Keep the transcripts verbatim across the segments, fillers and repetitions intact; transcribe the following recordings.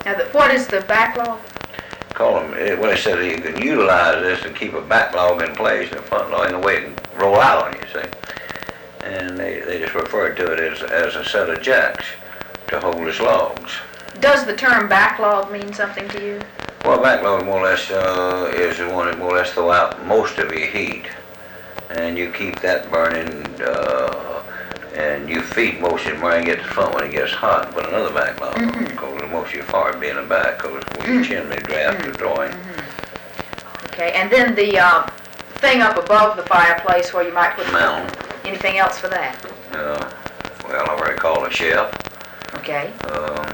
Now, the, what is the backlog? Call them, well, they said you can utilize this and keep a backlog in place and a front log in the way it can roll out on you, see? And they, they just referred to it as, as a set of jacks to hold its logs. Does the term backlog mean something to you? Well, backlog more or less uh, is the one that more or less throw out most of your heat. And you keep that burning, uh, and you feed most of it when you get to the front when it gets hot, put another backlog on, Mm-hmm. because most of your fire be in the back, because where your chimney draft Mm-hmm. is drawing. Okay, and then the uh, thing up above the fireplace where you might put Mound. anything else for that? Uh, well, I've already called a shelf. Okay. Um,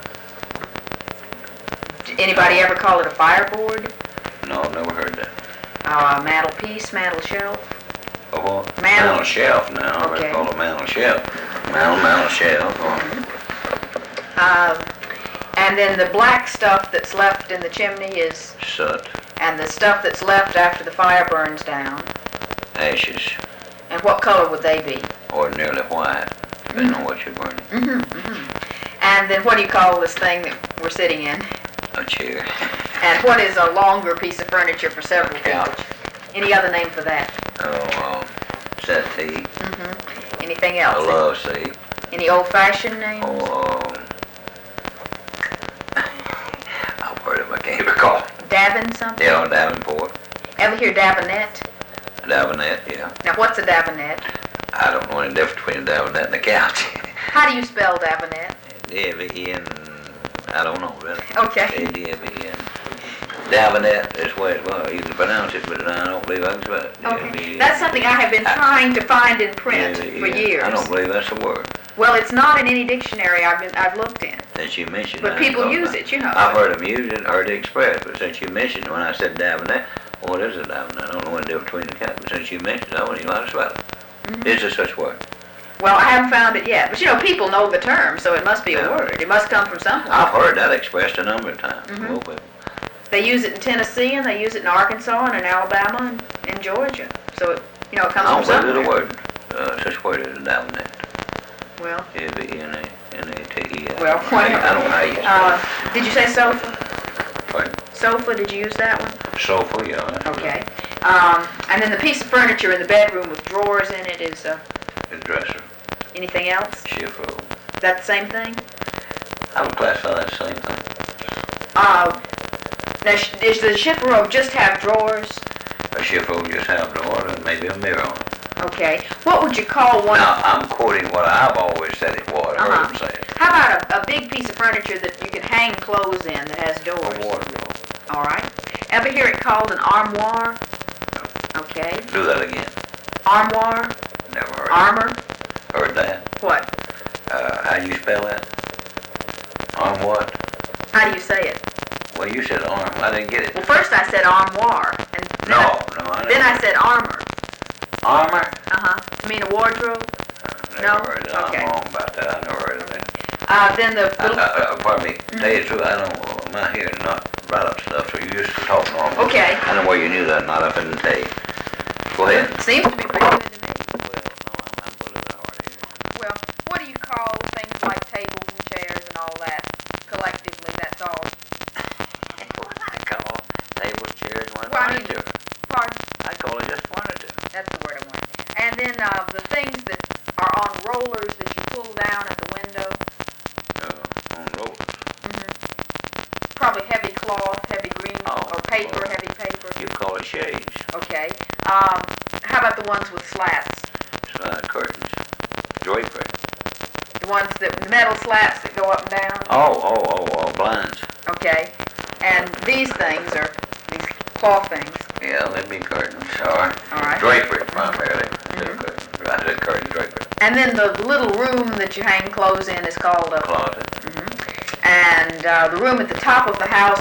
Did anybody ever call it a fireboard? no, I've never heard that. Uh, mantelpiece, mantel shelf? A what? Mantel- Mantel shelf now. I've Okay. already called a mantel shelf. Mantel, mantel shelf. Oh, Um, and then the black stuff that's left in the chimney is, soot, and the stuff that's left after the fire burns down. ashes, And what color would they be? ordinarily white, depending on what you're burning. Mm-hmm, mm-hmm. And then what do you call this thing that we're sitting in? A chair. And what is a longer piece of furniture for several people? Couch. Any other name for that? Oh, um, settee, Mm-hmm. Anything a else? love seat. Any old-fashioned names? Oh, um, I've heard of it, I can't recall. Davin something? Yeah, Davenport, Ever hear Davenette? Davenette, yeah. Now, what's a Davenette? I don't know any difference between a Davenette and a couch. How do you spell Davenette? D V E N, I don't know really. Okay. A D V E N. Davenette is the way it was. You can pronounce it, but I don't believe I can spell it. Okay. That's something I have been trying to find in print for years. I don't believe that's a word. Well, it's not in any dictionary I've been I've looked in. Since you mentioned But I people thought use about it, you know. I've heard them use it, heard it expressed, but since you mentioned it, when I said Davenette, what is a Davenette? I don't know what the difference between the cat, but since you mentioned it, I wouldn't even know how to spell it. Mm-hmm. Is there such word? Well, I haven't found it yet. But, you know, people know the term, so it must be Yeah. a word. It must come from somewhere. I've heard that expressed a number of times. Mhm. A little bit. They use it in Tennessee, and they use it in Arkansas, and in Alabama, and in Georgia. So, it, you know, it comes I don't from believe somewhere. there's a word, uh, such word as a Davenette. Well, D V E N A N A T E. well, I don't know how you spell uh, did you say sofa? it. Pardon? Sofa, did you use that one? Sofa, yeah. that's Okay. Um, and then the piece of furniture in the bedroom with drawers in it is uh, The dresser, anything else? shift robe. Is that the same thing? I would classify that same thing. Uh, now, sh- does the shift robe just have drawers? A shift robe just have the order and maybe a mirror on it. Okay. What would you call one? Now, I'm quoting what I've always said it was. I heard Uh-huh. them say it. How about a, a big piece of furniture that you can hang clothes in that has doors? A wardrobe. All right. Ever hear it called an armoire? Okay. Do that again. Armoire? Never heard Armor? it. Heard that. What? Uh, how do you spell that? Arm what? How do you say it? Well, you said arm. I didn't get Well, it. first I said armoire, and then No, I, no, I then I never. said armor. Armor? Uh-huh. You mean a wardrobe? Uh, never No? heard it. Okay. I'm wrong about that. I never heard of that. Uh, then the I, little... I, uh, pardon me. Tell you the truth, I don't, my hearing not right up stuff, so you used to talk normal. Okay. I know where you knew that, not up in the tape. Go ahead. Seems to be pretty good to me. Well, no, I'm, I'm a little bit hard here. Well, what do you call things like tables and chairs and all that? Collectively, that's all. What I call tables, chairs, one Well, I mean- furniture. Pardon? I call it just furniture. That's the word I want. And then uh, the things that are on rollers that you pull down at the window. Uh, on rollers. Mm-hmm. Probably heavy cloth, heavy green, Oh. or paper, heavy paper. You call it shades. Okay. Um, how about the ones with slats? Slide curtains. Drapery. The ones that, the metal slats that go up and down? Oh, oh, oh, oh, blinds. Okay. And these things are, these cloth things. Yeah, they'd be curtains. Or All right. drapery, primarily. Mhm. Curtain. I said curtain, drapery. And then the little room that you hang clothes in is called a Closet. Mhm. And uh, the room at the top of the house